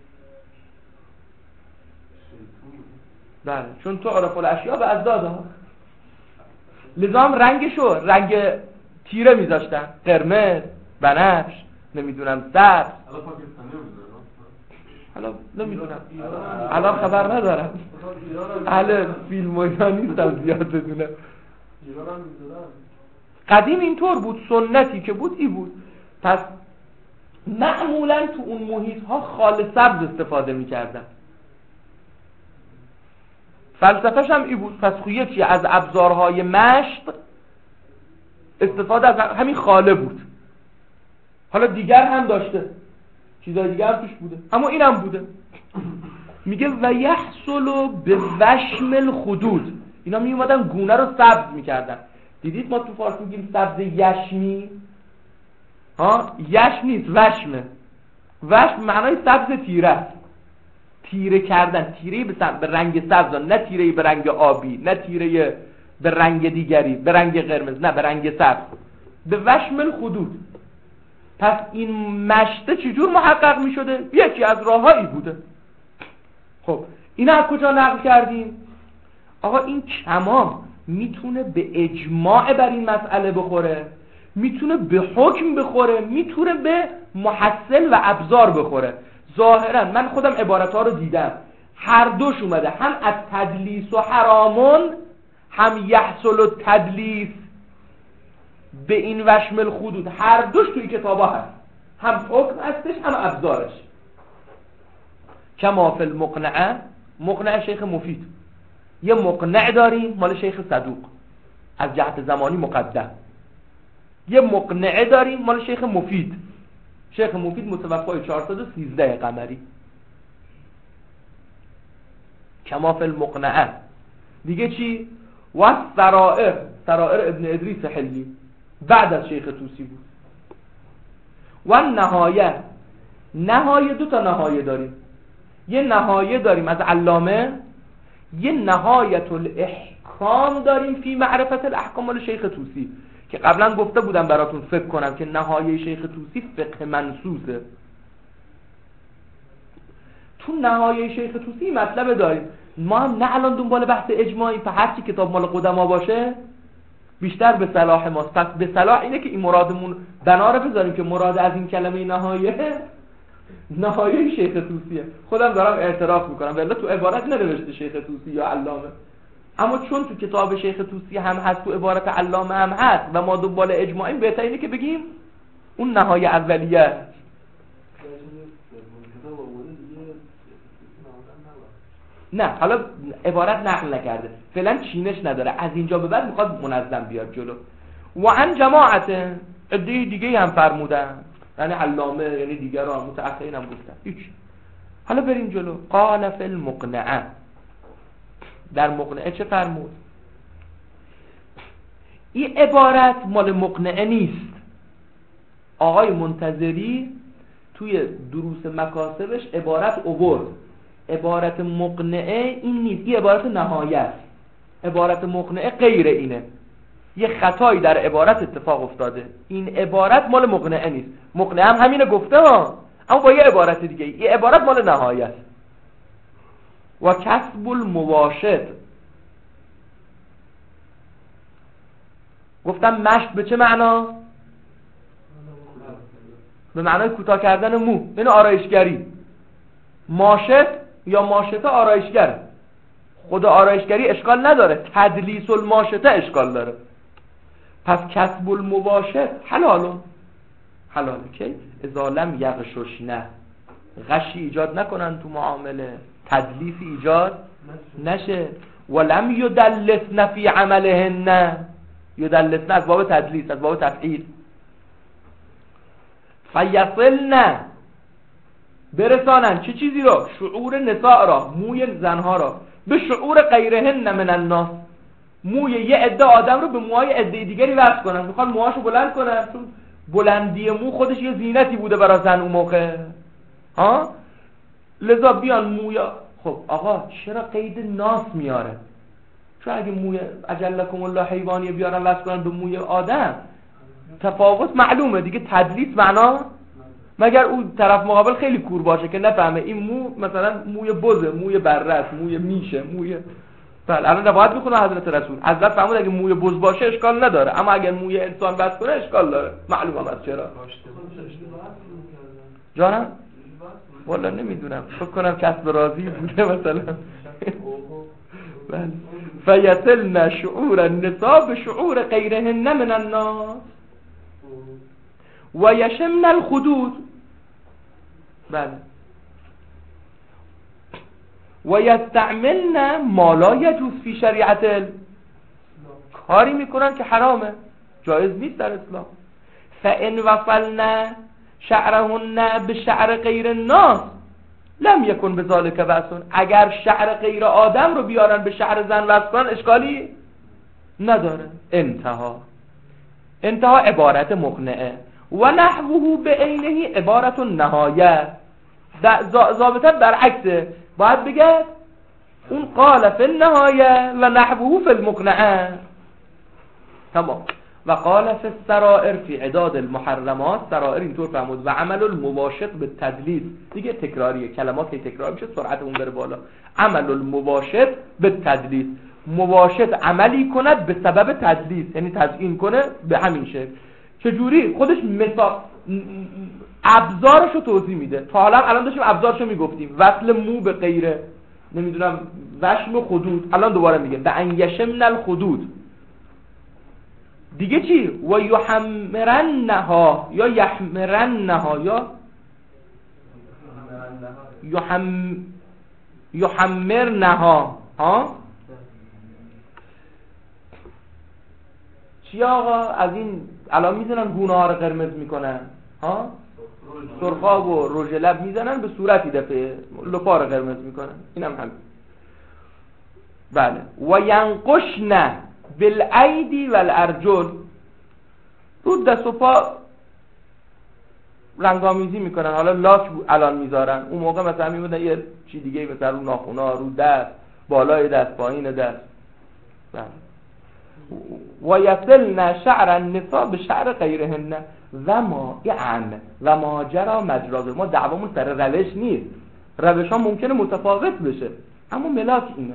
بله، چون تو عرف الاشیاء به ازداد ها، لزام رنگشو رنگ تیره میذاشتن، قرمز، بنفش، نمیدونم سبز. حالا نمیدونم، الان خبر ندارم، اهل فیلم و اینا نیستم زیاد بدونم. قدیم اینطور بود، سنتی که بود ای بود. پس معمولا تو اون محیط ها خال سبز استفاده میکردن. فلسفه‌ش هم ای بود. پس خویه چیه؟ از ابزارهای مشط استفاده از همین خاله بود. حالا دیگر هم داشته، چیزای دیگر هم توش بوده، اما این هم بوده. میگه و یحصل به وشم الخدود، اینا می اومدن گونه رو سبز میکردن. دیدید ما تو فارسی میگیم سبز یشمی، ها یشم نیست، وشمه. وشم معنای سبز تیره است، تیره کردن، تیره به رنگ سبز، نه تیره به رنگ آبی، نه تیره به رنگ دیگری، به رنگ قرمز، نه به رنگ سبز، به وشم الخدود. پس این مشته چجور محقق می شده؟ یکی از راههایی بوده. خب اینا از کجا نقل کردیم؟ آقا این کمام میتونه به اجماع بر این مسئله بخوره، میتونه به حکم بخوره، میتونه به محصل و ابزار بخوره. ظاهرا من خودم عبارتها رو دیدم، هر دوش اومده، هم از تدلیس و حرامون، هم یحصل و تدلیس به این وشم الخدود، هر دوش توی کتابا هست، هم حکم هستش هم ابزارش. کما فی المقنعه، مقنعه شیخ مفید، یه مقنع داریم مال شیخ صدوق از جهت زمانی مقدم، یه مقنعه داریم مال شیخ مفید، شیخ مفید متوفای چهارصد و سیزده قمری. کما فی المقنعه. دیگه چی؟ و سرائر، سرائر ابن ادریس حلی بعد از شیخ طوسی بود. و نهایه، نهایه دو تا نهایه داریم، یه نهایه داریم از علامه، یه نهایت الاحکام داریم فی معرفت الاحکام مال شیخ طوسی که قبلا گفته بودم براتون، فکر کنم که نهایه شیخ طوسی فقه منصوصه. تو نهایه شیخ طوسی مطلب داریم، ما هم نه الان دنبال بحث اجماعی، په هر چی کتاب مال قدما باشه بیشتر به صلاح ماست. پس به صلاح اینه که این مرادمون بنا رو بذاریم که مراد از این کلمه نهایه نهایه شیخ طوسیه. خودم دارم اعتراف میکنم ولی تو عبارت ننوشته شیخ طوسی یا علامه، اما چون تو کتاب شیخ طوسی هم هست، تو عبارت علامه هم هست و ما دنبال اجماعیم، بهتر اینه که بگیم اون نهایه اولیه. نه حالا عبارت نقل نکرده، فعلا چینش نداره، از اینجا به بعد میخواد منظم بیاد جلو. و ان جماعت عده دیگه هم فرمودن، یعنی علامه، یعنی دیگر هم متأخرین هم گفتن. هیچ. حالا بریم جلو. قال فی المقنعه، در مقنعه چه فرمود؟ این عبارت مال مقنعه نیست. آقای منتظری توی دروس مکاسبش عبارت اوورد، عبارت مقنعه این نیست، این عبارت نهایه است. عبارت مقنعه غیر اینه، یه خطایی در عبارت اتفاق افتاده، این عبارت مال مقنعه نیست. مقنعه هم همینه گفته ها، اما با یه عبارت دیگه، یه عبارت مال نهایه است. و کسب المواشد، گفتم مشت به چه معنا؟ به معنای کوتاه کردن مو، این آرایشگری. ماشط یا ماشطه آرایشگر، خود آرایشگری اشکال نداره، تدلیس الماشطه اشکال داره. پس کسب المواشد حلاله، حلاله که اذا لم یغشش، نه غشی ایجاد نکنن تو معامله، تدلیسی ایجاد نشه. ولم یدلسن فی عملهن، یدلسن از باب تدلیس، از باب تفعیل. فیصلن، برسانن چه چیزی رو؟ شعور نساء را، موی زنها را، به شعور غیرهن من الناس، موی یه عده آدم رو به موهای عده دیگری وصل کنن. میخوان موهاشو بلند کنن چون بلندی مو خودش یه زینتی بوده برای زن اون موقع ها، لذا بیان مویا. خب آقا چرا قید ناس میاره؟ چون اگه موی اجلکم الله حیوانی بیارن وصل کنن به موی آدم تفاوت معلومه دیگه. تدلیس معنا مگر اون طرف مقابل خیلی کور باشه که نفهمه این مو مثلا موی بزه، موی بره، موی میشه، موی بله. الان روایت میخونه حضرت رسول حضرت فرمود اگه موی بز باشه اشکال نداره، اما اگر موی انسان بس کنه اشکال داره. معلومه از چرا. جانم والا نمیدونم، فکر کنم کسب راضی بوده مثلا. بله. فیتلن شعور النساء به شعور غیرهن من الناس و یشمن الخدود. بله. و یستعملن ما لا یجوز فی شریعت، کاری میکنن که حرامه، جایز نیست در اسلام. فان وصلن شعرهن به شعر غیر الناس لم یکن بذالک بأسون، اگر شعر غیر آدم رو بیارن به شعر زن وصل کنن اشکالی نداره. انتها انتها عبارت مقنعه و نحوه به عینه عبارت نهایه. ضابطه برعکسه، باید بگه اون قال فی النهایه و نحوه فی المقنعه. تمام. و قال فی السرائر فی عداد المحرمات، سرائر اینطور فرمود و عمل المباشط به تدلیس، دیگه تکراریه، کلمات که تکرار میشه سرعت اون بره بالا. عمل المباشط به تدلیس، مباشط عملی کند به سبب تدلیس، یعنی تزیین کنه به همین شکل. چجوری؟ خودش مثال ابزارشو توضیح میده. تا حالا الان داشتیم ابزارشو میگفتیم، وصل مو به غیره، نمیدونم وشم خدود، الان دوباره میگه به ان یشمن الخدود. دیگه چی؟ و یحمرنها یا یحمرنها یا یحم یحمرنها ها. چی آقا؟ از این الان میزنن گونه ها رو قرمز میکنن ها، سرخاب و رژ لب میزنن به صورتی دفعه لپا رو قرمز میکنن، اینم هم. بله. و ینقشن بالایدی والارجل، رو دست و پا رنگامیزی میکنن. حالا لاک الان میذارن، اون موقع مثلا میمونن یه چی دیگه مثلا رو ناخونا، رو دست، بالای دست، پایین دست. بله. و یصلن شعر النساء به شعر غیرهن و ما یعن و ما جرا مجرا. ما دعوامون سر روش نیست، روش ها ممکنه متفاوت بشه اما ملاک اینه.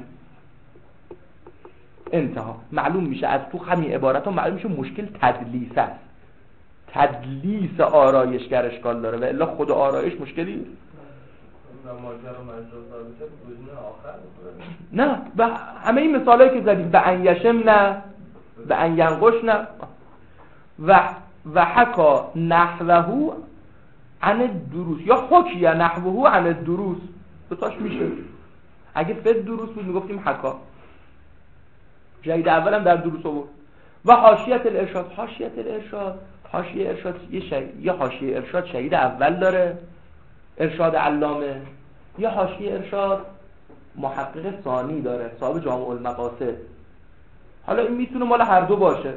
انتها معلوم میشه از تو همین عبارت ها معلوم میشه مشکل تدلیس است. تدلیس آرایشگر اشکال داره و الا خود آرایش مشکلی نه. به همه این مثالایی که زدیم به ان یشم نه، به ان ینقش نه. و و حکا نحوه عن الدروس یا حکی نحوه عن الدروس، دوتاش میشه. اگه فد دروس بود میگفتیم حکا، جید اولم در دروس آورد. و حاشیت الارشاد، حاشیت الارشاد، حاشیه ارشاد یه شی... یه حاشیه ارشاد شهید اول داره، ارشاد علامه، یه حاشیه ارشاد محقق ثانی داره، صاحب جامع المقاصد. حالا این میتونه مال هر دو باشه.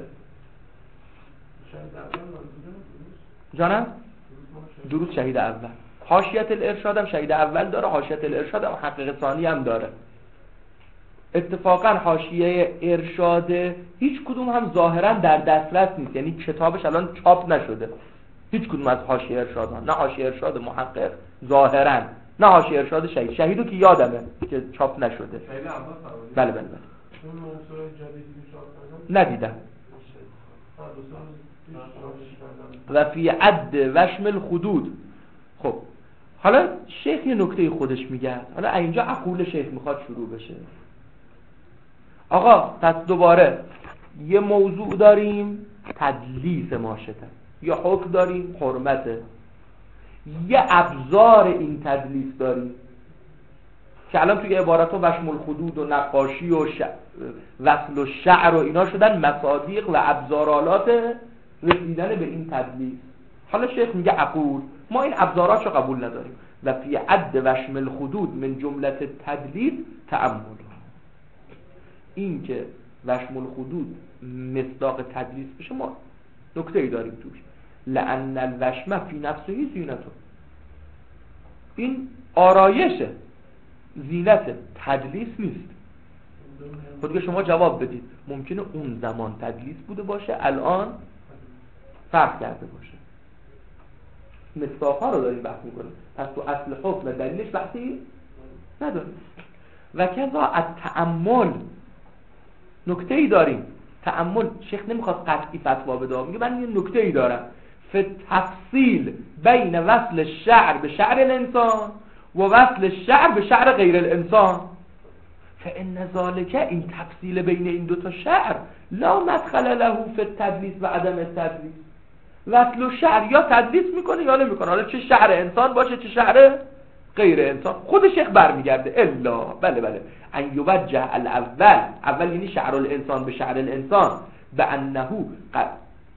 جانم؟ دروس شهید اول. حاشیت الارشاد هم شهید اول داره، حاشیت الارشاد هم محقق ثانی هم داره. اتفاقا حاشیه ارشاد هیچ کدوم هم ظاهرا در دسترس نیست، یعنی کتابش الان چاپ نشده هیچ کدوم از حاشیه ارشاد ها، نه حاشیه ارشاد محقق ظاهرا، نه حاشیه ارشاد شهید. شهیدو که یادمه که چاپ نشده. بله بله بله. ندیدم. و فی عد وشم الخدود. خب حالا شیخ یه نکته خودش میگه، حالا اینجا عقول شیخ میخواد شروع بشه. آقا پس دوباره یه موضوع داریم تدلیس ماشته، یه حکم داریم حرمته، یه ابزار این تدلیس داریم که الان توی عبارت ها وشم الخدود و نقاشی و ش... وصل و شعر و اینا شدن مصادیق و ابزارالات رسیدن به این تدلیس. حالا شیخ میگه عقول، ما این ابزارات رو قبول نداریم. و فی عد وشم الخدود من جملت تدلیس تأمل. این که وشم الخدود مصداق تدلیس بشه ما نکته ای داریم توش. لأن الوشم فی نفسه زینته، این آرایشه، زینت تدلیس نیست. خود که شما جواب بدید ممکنه اون زمان تدلیس بوده باشه، الان فرق کرده باشه. مصداق‌ها رو داریم بحث می‌کنیم، پس تو اصل حکم و دلیلش بحثی نداریم. و کذا التأمل، نکته ای داریم. تأمل شیخ نمیخواد قطعی فتوا بده، میگه من یه نکته ای دارم فی تفصیل بین وصل الشعر به شعر الانسان و وصل الشعر به شعر غیر الانسان. فإن ذلك، این تفصیل بین این دوتا شعر، لا مدخل له فی التدلیس و عدم التدلیس. وصل و شعر یا تدلیس میکنه یا نمیکنه، حالا چه شعر انسان باشه چه شعر غیر انسان. خود شیخ برمیگرده الا بله بله ان یوجه الاول، اول یعنی شعر الانسان به شعر الانسان، به انه قد،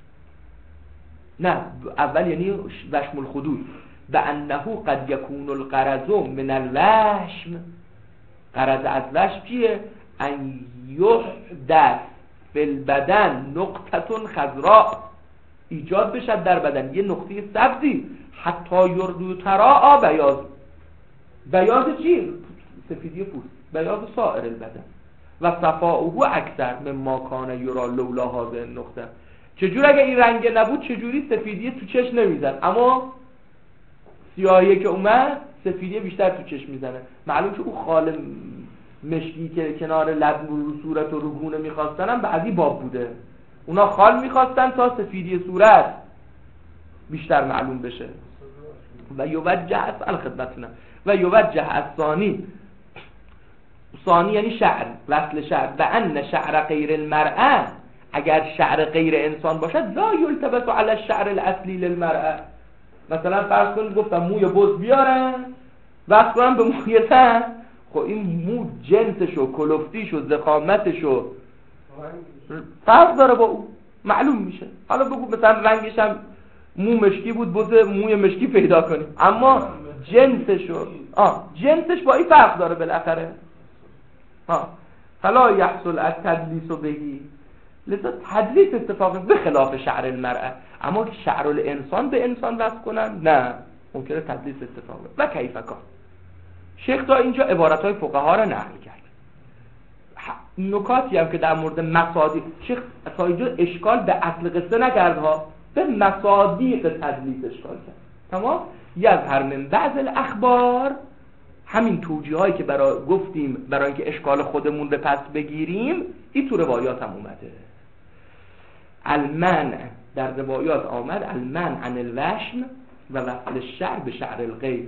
نه اول یعنی وشم الخدود، به انه قد یکون الغرض من الوشم. غرض از وشم چیه؟ ان یحدث فی البدن نقطه خضراء، ایجاد بشد در بدن یه نقطه سبزی، حتی یردو تراء بیاض. بیاض چی؟ سفیدی پوست، بیاض سائر البدن و صفاؤه اکثر مما کان یرا لولا هذه النقطه. چجور اگه این رنگ نبود چجوری سفیدی تو چشم نمیزن، اما سیاهی که اومد سفیدی بیشتر تو چشم میزنه. معلوم که او خال مشکی که کنار لب رو صورت و رو گونه میخواستن هم بعدی باب بوده، اونا خال میخواستن تا سفیدی صورت بیشتر معلوم بشه. و یوجه اصل خدمتنا و یوجه الثانی، ثانی یعنی شعر، وصل شعر، و ان شعر غیر المرأه، اگر شعر غیر انسان باشد لا یلتبس علی الشعر الاصلی للمرأه. مثلا فرض کنید گفتم موی بز بیارن وصل کنم به موی تن، خب این مو جنسش و کلفتیش و ضخامتش و فرق داره با او، معلوم میشه. حالا بگو مثلا رنگش هم مو مشکی بود بز موی مشکی پیدا کنیم، اما جنسش و آه جنسش با این فرق داره بالاخره. ها فلا یحصل التدلیس بهی، لذا تدلیس اتفاق به خلاف شعر المرأه. اما که شعر الانسان به انسان وصل کنن نه، ممکنه تدلیس اتفاق و کیف کان. شیخ تا اینجا عبارتهای فقها را نقل کرد. نکاتی هم که در مورد مصادیق، شیخ تا اینجا اشکال به اصل قصه نکرد ها، به مصادیق تدلیس اشکال کرد. تمام؟ یظهر من بعض الاخبار، همین توجیه هایی که برای گفتیم برای اینکه اشکال خودمون به پس بگیریم، این تو روایات هم اومده. المنع در روایات آمد، المنع عن الوشم و وصل الشعر به شعر الغیر.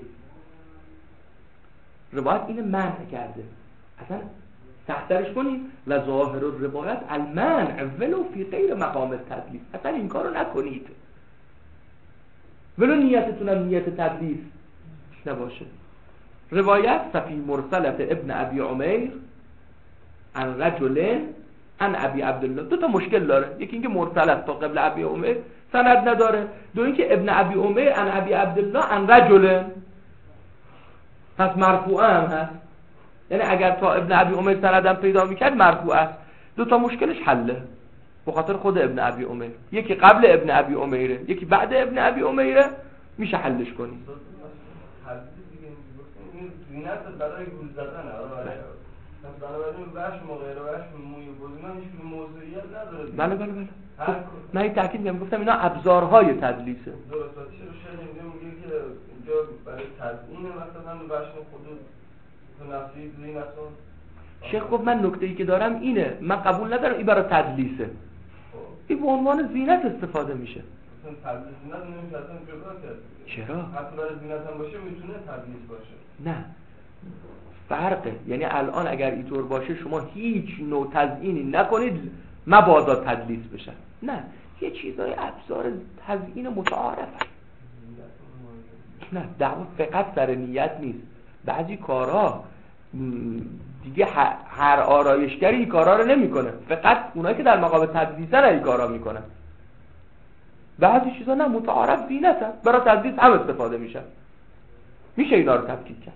روایت اینو منع کرده، اصلا تحترش کنیم و ظاهر روایت المنع ولو فی غیر مقام التدلیس، اصلا این کارو نکنید ولو نیتتون هم نیت تدلیس نباشه. روایت فی مرسلت ابن ابی عمیر عن رجل عن ابی عبدالله، دو تا مشکل داره. یکی اینکه مرسلت تا قبل ابی عمیر سند نداره، دو اینکه ابن ابی عمیر عن ابی عبدالله عن رجل، پس مرفوعه هم هست. یعنی اگر تا ابن ابی عمیر سندم پیدا میکرد مرفوع است. دو تا مشکلش حله به خاطر خود ابن ابی عمیر، یکی قبل ابن ابی عمیره یکی بعد ابن ابی عمیره، میشه حلش کنیم.
زینت برای گول زدن آره، بنابراین وشم و غیر وشم موی بزنان هیچ موضوعیت نداره.
بله بله بله خب من این تاکید میگم، گفتم اینا ابزارهای تدلیسه.
درست. چرا شاید میگه که اینجا برای تزیین مثلا وشم خودت تو نفسی زینتون.
شیخ گفت من نکته‌ای که دارم اینه، من قبول ندارم این برای تدلیسه. این به عنوان زینت استفاده میشه.
اصلا تدلیس زینت نمیشه اصلا جدا کرد.
چرا؟
حتی برای زینت هم باشه میتونه تدلیس باشه.
نه فرقه، یعنی الان اگر اینطور باشه شما هیچ نوع تزیینی نکنید مبادا تدلیس بشه. نه، یه چیزای ابزار تزیین متعارف هست. نه دعوا فقط سر نیت نیست. بعضی کارا دیگه هر آرایشگری این کارا رو نمیکنه، فقط اونایی که در مقام تدلیسن این کارا میکنن. بعضی چیزا نه متعارف زینت هست، برای تدلیس هم استفاده میشه. میشه اینا رو تفکیک کرد.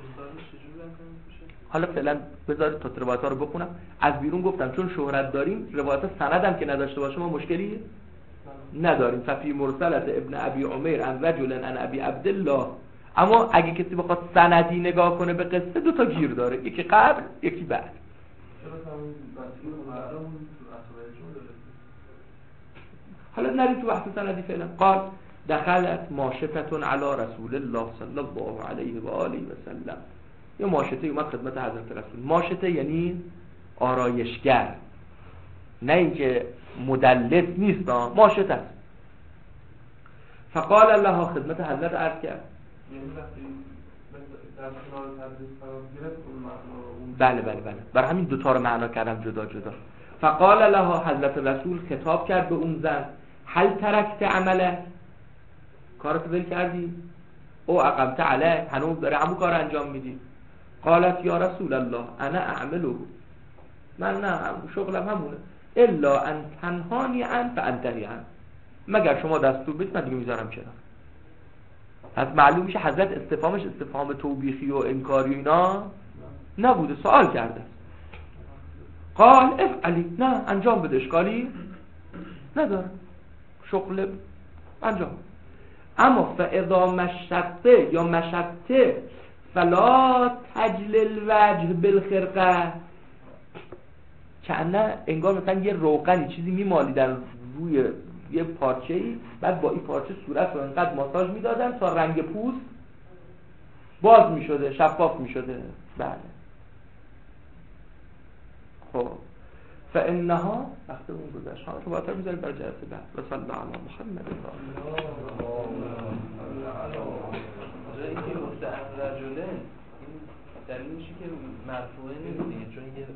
حالا فعلا بذارید تا روایت ها رو بخونم. از بیرون گفتم چون شهرت داریم، روایت سند هم که نداشته باشه ما مشکلی نداریم. ففی مرسلت ابن ابی عمیر عن رجل عن ابی عبدالله. اما اگه کسی بخواد سندی نگاه کنه به قصه، دو تا گیر داره، یکی قبل یکی بعد. حالا نرید تو بحث سندی فعلا. قال دخلت ماشفتون علی رسول الله صلی الله علیه و آله و سلم. یه ماشته اومد خدمت حضرت رسول. ماشته یعنی آرایشگر، نه اینکه مدلس نیست، ماشته است. فقال الله، خدمت حضرت عرض کرد. بله بله بله برای همین دوتا رو معنا کردم جدا جدا. فقال لها، حضرت رسول خطاب کرد به اون زن، هل ترکت عمله، کارتو ول کردی؟ او اقمت علیه، هنوز داره همون کار انجام میدی؟ قالت یا رسول الله انا اعمله، من نه شغلم همونه، الا ان تنهانی عن فانتهی عن، مگر شما دستور بدید من دیگه میذارم کنار. پس معلوم میشه حضرت استفهامش استفهام توبیخی و انکاری و اینا نبوده، سوال کرده. قال افعلی، نه انجام بده، اشکالی نداره، شغل انجام. اما فاذا مشطه یا مشطه فلا تجل الوجه بالخرقه، کنه انگار مثلا یه روغنی چیزی میمالیدن روی یه پارچه‌ای، بعد با این پارچه صورت رو انقدر ماساژ میدادن تا رنگ پوست باز میشده، شفاف میشده. بله خب فانها وقت اون گذشت. ها تو باطر میذاریم برای جلسه بعد. و صلی الله علی محمد.
جایی که گفته رجلن، این دلیل میشه که مرفوعه نیست، چون یه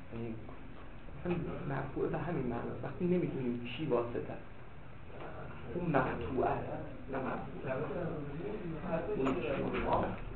مرفوعه به همین معنی است. وقتی نمیتونیم کی واسطه است، اون مقطوعه است، نه مرفوعه.